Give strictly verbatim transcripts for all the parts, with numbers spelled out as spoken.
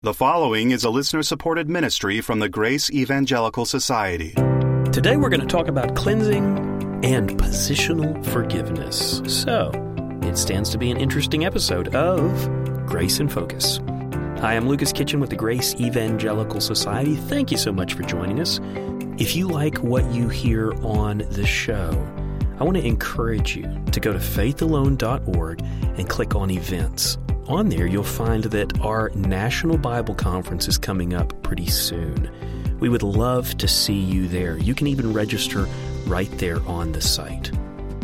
The following is a listener-supported ministry from the Grace Evangelical Society. Today we're going to talk about cleansing and positional forgiveness. So, it stands to be an interesting episode of Grace in Focus. Hi, I'm Lucas Kitchen with the Grace Evangelical Society. Thank you so much for joining us. If you like what you hear on the show, I want to encourage you to go to faith alone dot org and click on events. On there, you'll find that our National Bible Conference is coming up pretty soon. We would love to see you there. You can even register right there on the site.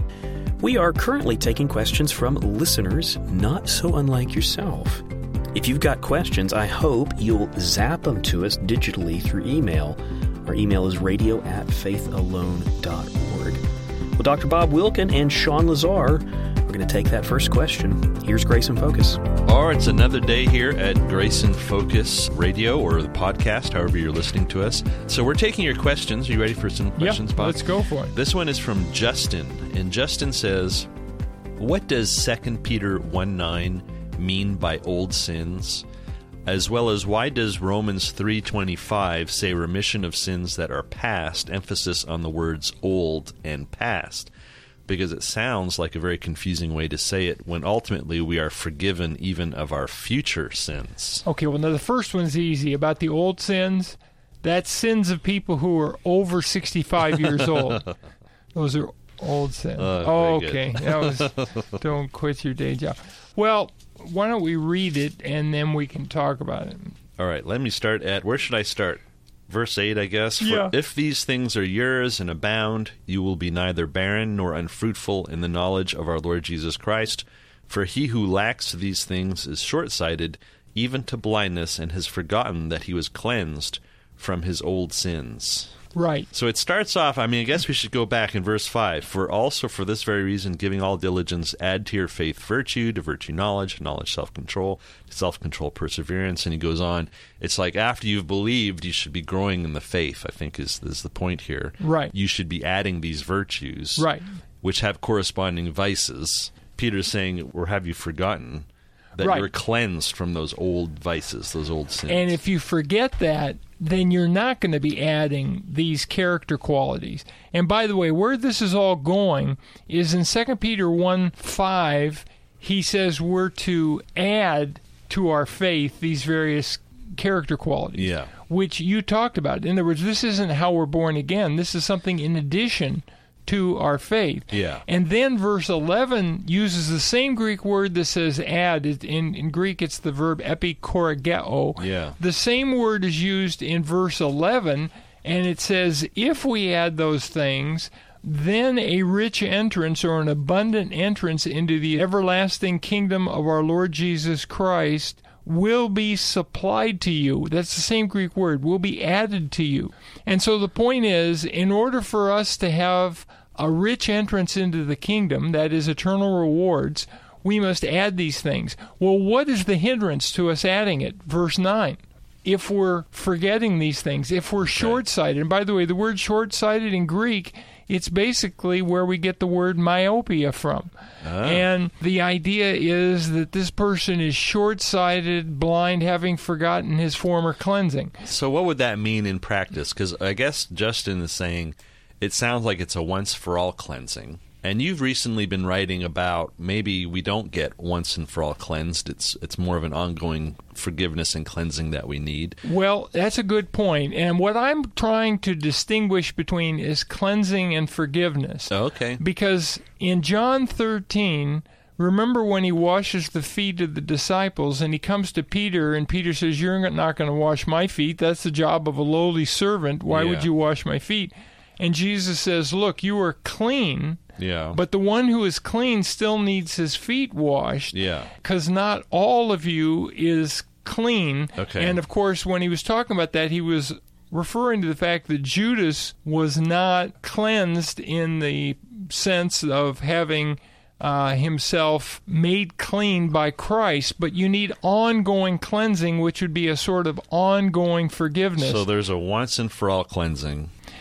We are currently taking questions from listeners not so unlike yourself. If you've got questions, I hope you'll zap them to us digitally through email. Our email is radio at faith alone dot org. Well, Doctor Bob Wilkin and Sean Lazar are going to take that first question. Here's Grace in Focus. Or it's another day here at Grace in Focus Radio or the podcast, however you're listening to us. So we're taking your questions. Are you ready for some questions, yeah, Bob? Let's go for it. This one is from Justin. And Justin says, what does Second Peter one nine mean by old sins? As well as why does Romans three twenty-five say remission of sins that are past, emphasis on the words old and past? Because it sounds like a very confusing way to say it when ultimately we are forgiven even of our future sins. Okay, well, now the first one's easy. About the old sins, that's sins of people who are over sixty-five years old. Those are old sins. Uh, oh, okay. That was, don't quit your day job. Well, why don't we read it, and then we can talk about it. All right, let me start at, where should I start? Verse eight, I guess. For yeah. If these things are yours and abound, you will be neither barren nor unfruitful in the knowledge of our Lord Jesus Christ. For he who lacks these things is short-sighted, even to blindness, and has forgotten that he was cleansed from his old sins. Right. So it starts off, I mean, I guess we should go back in verse five. For also for this very reason, giving all diligence, add to your faith virtue, to virtue knowledge, knowledge self-control, to self-control perseverance. And he goes on. It's like after you've believed, you should be growing in the faith, I think is, is the point here. Right. You should be adding these virtues, right, which have corresponding vices. Peter's saying, or have you forgotten that right. you're cleansed from those old vices, those old sins? And if you forget that, then you're not going to be adding these character qualities. And by the way, where this is all going is in Second Peter one five, he says we're to add to our faith these various character qualities, yeah. which you talked about. In other words, this isn't how we're born again. This is something in addition to our faith. Yeah. And then verse eleven uses the same Greek word that says add. In, in Greek, it's the verb epikorageo. Yeah. The same word is used in verse eleven, and it says, if we add those things, then a rich entrance or an abundant entrance into the everlasting kingdom of our Lord Jesus Christ will be supplied to you. That's the same Greek word, will be added to you. And so the point is, in order for us to have a rich entrance into the kingdom, that is eternal rewards, we must add these things. Well, what is the hindrance to us adding it? Verse nine. If we're forgetting these things, if we're okay. short-sighted, and by the way, the word short-sighted in Greek, it's basically where we get the word myopia from. Ah. And the idea is that this person is short-sighted, blind, having forgotten his former cleansing. So what would that mean in practice? Because I guess Justin is saying it sounds like it's a once-for-all cleansing. And you've recently been writing about maybe we don't get once and for all cleansed. It's it's more of an ongoing forgiveness and cleansing that we need. Well, that's a good point. And what I'm trying to distinguish between is cleansing and forgiveness. Oh, okay. Because in John thirteen, remember when he washes the feet of the disciples and he comes to Peter and Peter says, you're not going to wash my feet. That's the job of a lowly servant. Why yeah. would you wash my feet? And Jesus says, look, you are clean. Yeah. But the one who is clean still needs his feet washed. Yeah. Because not all of you is clean. Okay. And of course, when he was talking about that, he was referring to the fact that Judas was not cleansed in the sense of having uh, himself made clean by Christ, but you need ongoing cleansing, which would be a sort of ongoing forgiveness. So there's a once and for all cleansing.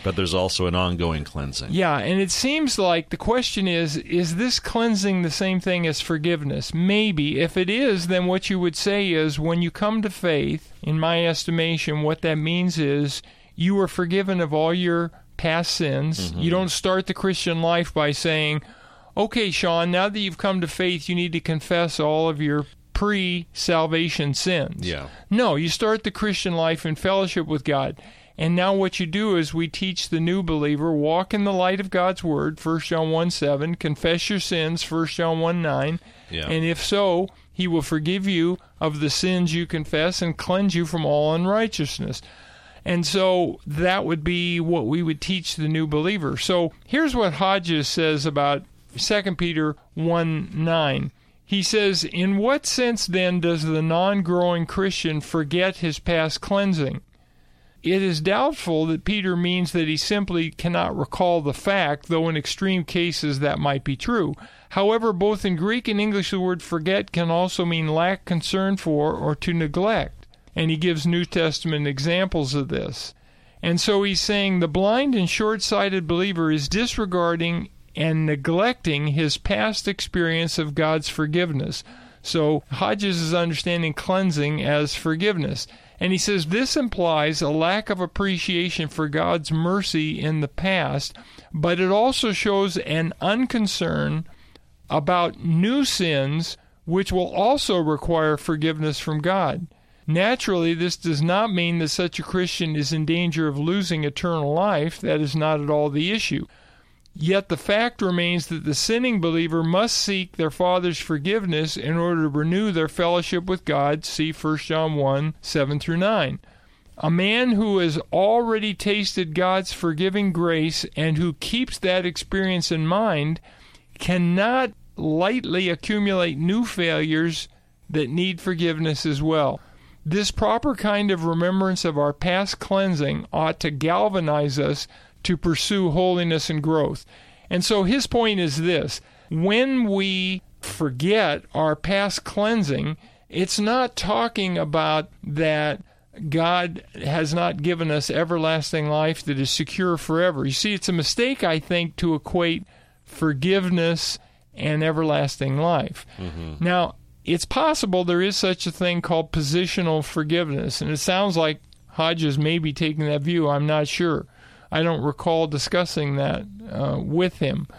But there's also an ongoing cleansing. Yeah, and it seems like the question is, is this cleansing the same thing as forgiveness? Maybe. If it is, then what you would say is, when you come to faith, in my estimation, what that means is you are forgiven of all your past sins. Mm-hmm. You don't start the Christian life by saying, okay, Sean, now that you've come to faith, you need to confess all of your pre-salvation sins. Yeah. No, you start the Christian life in fellowship with God. And now what you do is we teach the new believer, walk in the light of God's Word, First John one seven, confess your sins, First John one nine, yeah. and if so, He will forgive you of the sins you confess and cleanse you from all unrighteousness. And so that would be what we would teach the new believer. So here's what Hodges says about Second Peter one nine. He says, in what sense then does the non-growing Christian forget his past cleansing? It is doubtful that Peter means that he simply cannot recall the fact, though in extreme cases that might be true. However, both in Greek and English the word forget can also mean lack concern for or to neglect. And he gives New Testament examples of this. And so he's saying the blind and short-sighted believer is disregarding and neglecting his past experience of God's forgiveness. So Hodges is understanding cleansing as forgiveness. And he says this implies a lack of appreciation for God's mercy in the past, but it also shows an unconcern about new sins which will also require forgiveness from God. Naturally, this does not mean that such a Christian is in danger of losing eternal life. That is not at all the issue. Yet the fact remains that the sinning believer must seek their Father's forgiveness in order to renew their fellowship with God. See First John one seven through nine. A man who has already tasted God's forgiving grace and who keeps that experience in mind cannot lightly accumulate new failures that need forgiveness as well. This proper kind of remembrance of our past cleansing ought to galvanize us to pursue holiness and growth. And so his point is this: when we forget our past cleansing, it's not talking about that God has not given us everlasting life that is secure forever. You see, it's a mistake, I think, to equate forgiveness and everlasting life. Mm-hmm. Now, it's possible there is such a thing called positional forgiveness, and it sounds like Hodges may be taking that view. I'm not sure. I don't recall discussing that uh, with him.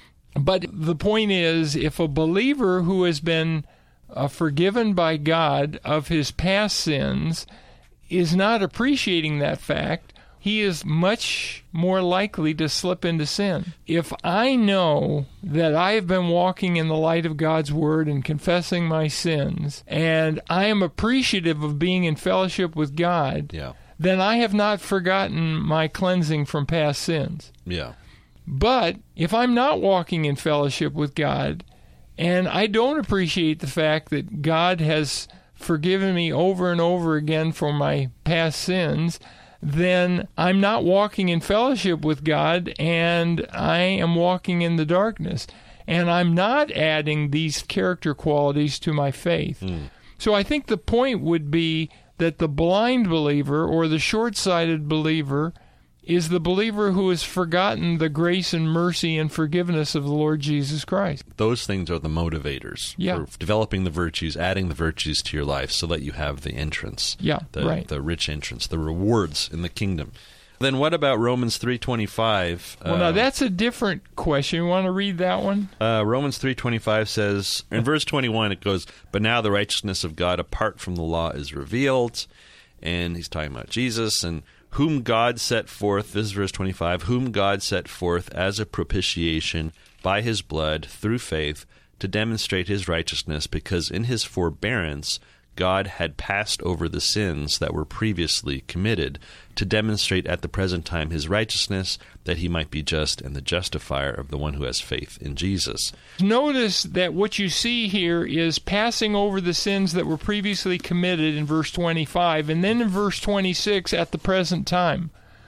But the point is, if a believer who has been uh, forgiven by God of his past sins is not appreciating that fact, he is much more likely to slip into sin. If I know that I have been walking in the light of God's Word and confessing my sins, and I am appreciative of being in fellowship with God, yeah. then I have not forgotten my cleansing from past sins. Yeah. But if I'm not walking in fellowship with God, and I don't appreciate the fact that God has forgiven me over and over again for my past sins, then I'm not walking in fellowship with God, and I am walking in the darkness. And I'm not adding these character qualities to my faith. Mm. So I think the point would be that the blind believer or the short-sighted believer is the believer who has forgotten the grace and mercy and forgiveness of the Lord Jesus Christ. Those things are the motivators yeah. for developing the virtues, adding the virtues to your life so that you have the entrance, yeah, the, right. the rich entrance, the rewards in the kingdom. Then what about Romans three twenty-five? Well, uh, now that's a different question. You want to read that one? Uh, Romans three twenty-five says, in verse twenty-one it goes, but now the righteousness of God apart from the law is revealed. And he's talking about Jesus, and whom God set forth, this is verse twenty-five, whom God set forth as a propitiation by his blood through faith to demonstrate his righteousness, because in his forbearance God had passed over the sins that were previously committed, to demonstrate at the present time his righteousness, that he might be just and the justifier of the one who has faith in Jesus. Notice that what you see here is passing over the sins that were previously committed in verse twenty-five, and then in verse twenty-six, at the present time.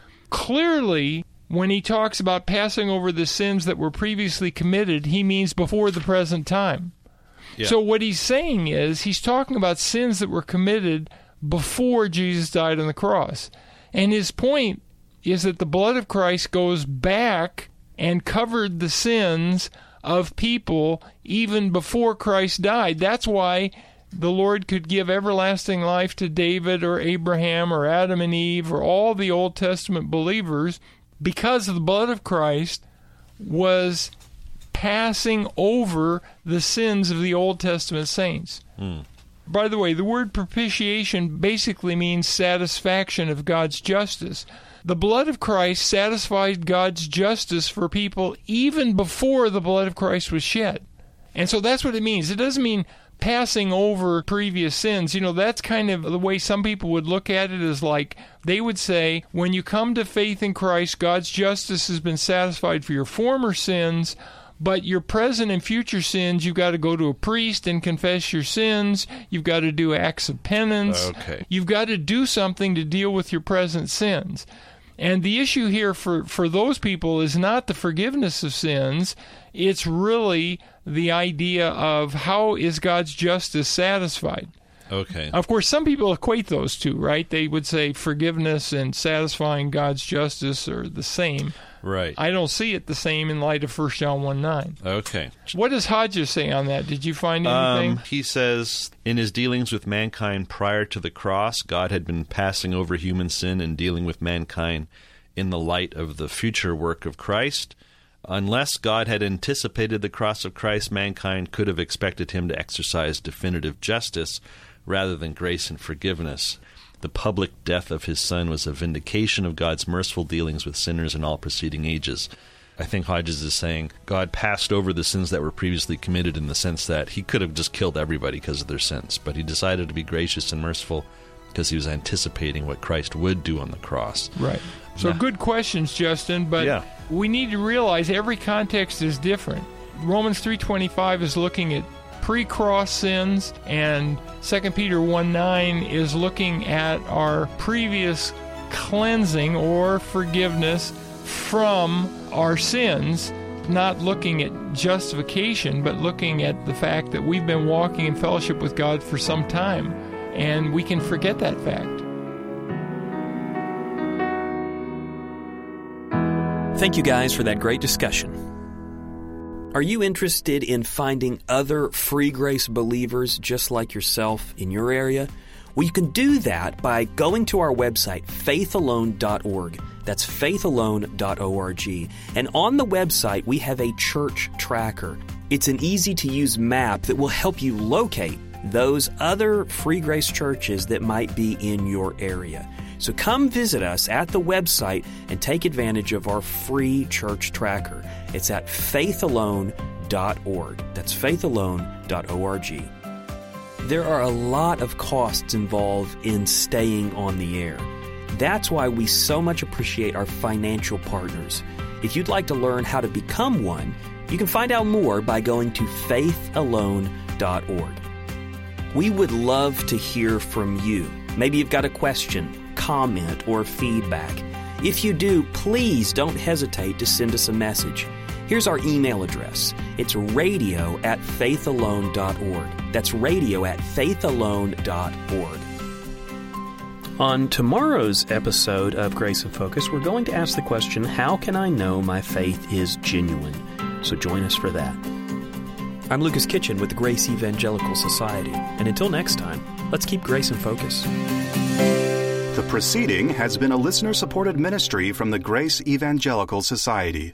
Clearly, when he talks about passing over the sins that were previously committed, he means before the present time. Yeah. So what he's saying is, he's talking about sins that were committed before Jesus died on the cross. And his point is that the blood of Christ goes back and covered the sins of people even before Christ died. That's why the Lord could give everlasting life to David or Abraham or Adam and Eve or all the Old Testament believers, because the blood of Christ was passing over the sins of the Old Testament saints. Mm. By the way, the word propitiation basically means satisfaction of God's justice. The blood of Christ satisfied God's justice for people even before the blood of Christ was shed. And so that's what it means. It doesn't mean passing over previous sins. You know, that's kind of the way some people would look at it, is like they would say, when you come to faith in Christ, God's justice has been satisfied for your former sins, but your present and future sins, you've got to go to a priest and confess your sins. You've got to do acts of penance. Okay. You've got to do something to deal with your present sins. And the issue here for, for those people is not the forgiveness of sins. It's really the idea of how is God's justice satisfied. Okay. Of course, some people equate those two, right? They would say forgiveness and satisfying God's justice are the same. Right. I don't see it the same in light of First John one nine. Okay. What does Hodges say on that? Did you find anything? Um, he says, in his dealings with mankind prior to the cross, God had been passing over human sin and dealing with mankind in the light of the future work of Christ. Unless God had anticipated the cross of Christ, mankind could have expected him to exercise definitive justice rather than grace and forgiveness. The public death of his Son was a vindication of God's merciful dealings with sinners in all preceding ages. I think Hodges is saying God passed over the sins that were previously committed, in the sense that he could have just killed everybody because of their sins, but he decided to be gracious and merciful because he was anticipating what Christ would do on the cross. Right. So Yeah. good questions, Justin, but Yeah. we need to realize every context is different. Romans three twenty-five is looking at pre-cross sins, and Second Peter one nine is looking at our previous cleansing or forgiveness from our sins, not looking at justification, but looking at the fact that we've been walking in fellowship with God for some time, and we can forget that fact. Thank you guys for that great discussion. Are you interested in finding other free grace believers just like yourself in your area? Well, you can do that by going to our website, faith alone dot org. That's faith alone dot org. And on the website, we have a church tracker. It's an easy-to-use map that will help you locate those other free grace churches that might be in your area. So come visit us at the website and take advantage of our free church tracker. It's at faith alone dot org. That's faith alone dot org. There are a lot of costs involved in staying on the air. That's why we so much appreciate our financial partners. If you'd like to learn how to become one, you can find out more by going to faith alone dot org. We would love to hear from you. Maybe you've got a question, comment, or feedback. If you do, please don't hesitate to send us a message. Here's our email address. It's radio at faith alone dot org. That's radio at faith alone dot org. On tomorrow's episode of Grace in Focus, we're going to ask the question, how can I know my faith is genuine? So join us for that. I'm Lucas Kitchen with the Grace Evangelical Society. And until next time, let's keep Grace in Focus. The proceeding has been a listener-supported ministry from the Grace Evangelical Society.